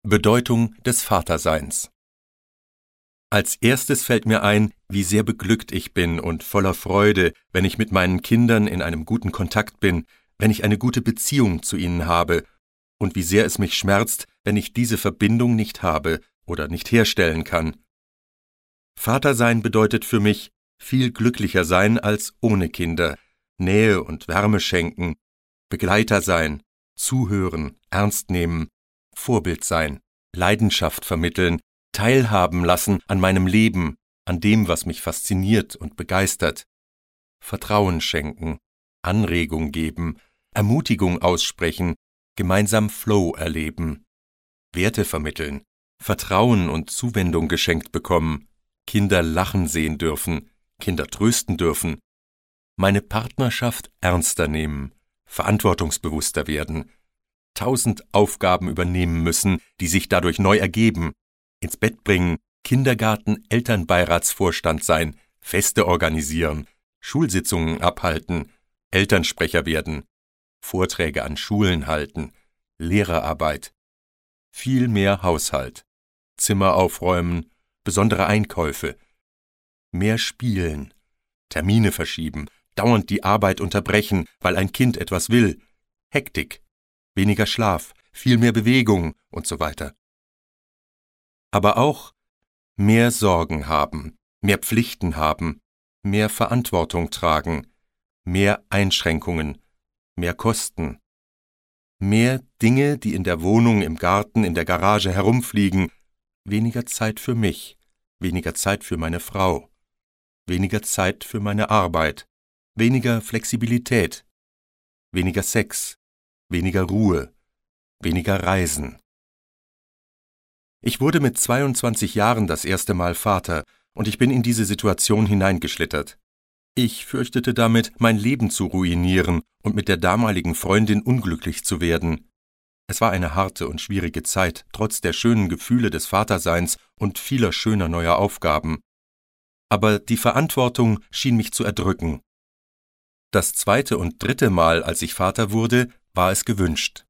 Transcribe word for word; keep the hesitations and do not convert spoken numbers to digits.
Bedeutung des Vaterseins. Als erstes fällt mir ein, wie sehr beglückt ich bin und voller Freude, wenn ich mit meinen Kindern in einem guten Kontakt bin, wenn ich eine gute Beziehung zu ihnen habe, und wie sehr es mich schmerzt, wenn ich diese Verbindung nicht habe oder nicht herstellen kann. Vatersein bedeutet für mich, viel glücklicher sein als ohne Kinder, Nähe und Wärme schenken, Begleiter sein, zuhören, ernst nehmen, Vorbild sein, Leidenschaft vermitteln, teilhaben lassen an meinem Leben, an dem, was mich fasziniert und begeistert, Vertrauen schenken, Anregung geben, Ermutigung aussprechen, gemeinsam Flow erleben, Werte vermitteln, Vertrauen und Zuwendung geschenkt bekommen, Kinder lachen sehen dürfen, Kinder trösten dürfen, meine Partnerschaft ernster nehmen, verantwortungsbewusster werden, tausend Aufgaben übernehmen müssen, die sich dadurch neu ergeben, ins Bett bringen, Kindergarten, Elternbeiratsvorstand sein, Feste organisieren, Schulsitzungen abhalten, Elternsprecher werden, Vorträge an Schulen halten, Lehrerarbeit, viel mehr Haushalt, Zimmer aufräumen, besondere Einkäufe, mehr spielen, Termine verschieben, dauernd die Arbeit unterbrechen, weil ein Kind etwas will, Hektik, weniger Schlaf, viel mehr Bewegung und so weiter. Aber auch mehr Sorgen haben, mehr Pflichten haben, mehr Verantwortung tragen, mehr Einschränkungen, mehr Kosten, mehr Dinge, die in der Wohnung, im Garten, in der Garage herumfliegen, weniger Zeit für mich, weniger Zeit für meine Frau, weniger Zeit für meine Arbeit, weniger Flexibilität, weniger Sex, weniger Ruhe, weniger Reisen. Ich wurde mit zweiundzwanzig Jahren das erste Mal Vater und ich bin in diese Situation hineingeschlittert. Ich fürchtete damit, mein Leben zu ruinieren und mit der damaligen Freundin unglücklich zu werden. Es war eine harte und schwierige Zeit, trotz der schönen Gefühle des Vaterseins und vieler schöner neuer Aufgaben. Aber die Verantwortung schien mich zu erdrücken. Das zweite und dritte Mal, als ich Vater wurde, war es gewünscht.